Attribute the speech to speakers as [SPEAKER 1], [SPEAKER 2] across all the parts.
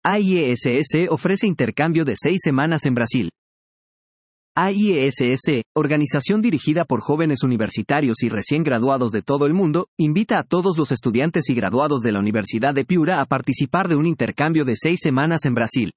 [SPEAKER 1] AIESS ofrece intercambio de 6 semanas en Brasil. AIESS, organización dirigida por jóvenes universitarios y recién graduados de todo el mundo, invita a todos los estudiantes y graduados de la Universidad de Piura a participar de un intercambio de 6 semanas en Brasil.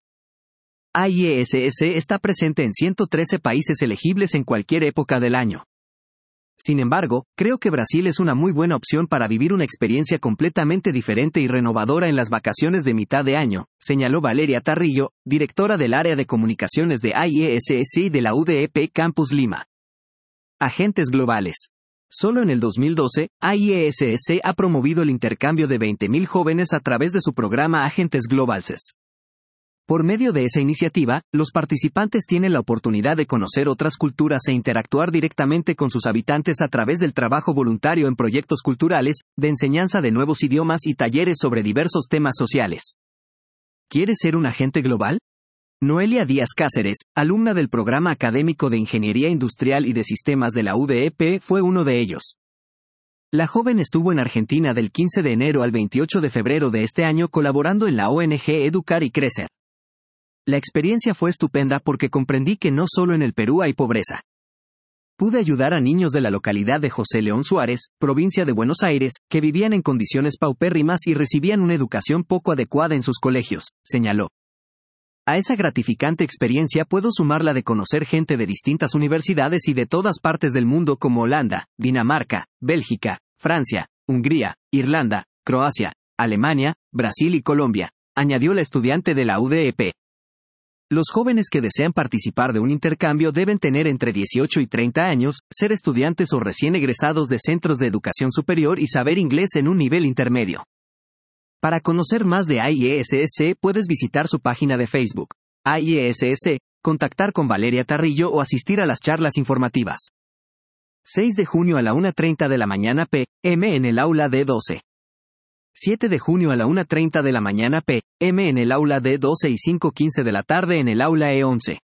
[SPEAKER 1] AIESS está presente en 113 países elegibles en cualquier época del año. Sin embargo, creo que Brasil es una muy buena opción para vivir una experiencia completamente diferente y renovadora en las vacaciones de mitad de año, señaló Valeria Tarrillo, directora del área de comunicaciones de AIESS y de la UDEP Campus Lima. Agentes globales. Solo en el 2012, AIESS ha promovido el intercambio de 20.000 jóvenes a través de su programa Agentes Globales. Por medio de esa iniciativa, los participantes tienen la oportunidad de conocer otras culturas e interactuar directamente con sus habitantes a través del trabajo voluntario en proyectos culturales, de enseñanza de nuevos idiomas y talleres sobre diversos temas sociales. ¿Quieres ser un agente global? Noelia Díaz Cáceres, alumna del programa académico de Ingeniería Industrial y de Sistemas de la UDEP, fue uno de ellos. La joven estuvo en Argentina del 15 de enero al 28 de febrero de este año colaborando en la ONG Educar y Crecer. La experiencia fue estupenda porque comprendí que no solo en el Perú hay pobreza. Pude ayudar a niños de la localidad de José León Suárez, provincia de Buenos Aires, que vivían en condiciones paupérrimas y recibían una educación poco adecuada en sus colegios, señaló. A esa gratificante experiencia puedo sumar la de conocer gente de distintas universidades y de todas partes del mundo como Holanda, Dinamarca, Bélgica, Francia, Hungría, Irlanda, Croacia, Alemania, Brasil y Colombia, añadió la estudiante de la UDEP. Los jóvenes que desean participar de un intercambio deben tener entre 18 y 30 años, ser estudiantes o recién egresados de centros de educación superior y saber inglés en un nivel intermedio. Para conocer más de AIESS puedes visitar su página de Facebook, AIESS, contactar con Valeria Tarrillo o asistir a las charlas informativas. 6 de junio a la 1:30 de la mañana p.m. en el aula D12. 7 de junio a la 1:30 de la mañana p.m. en el aula D12 y 5:15 de la tarde en el aula E11.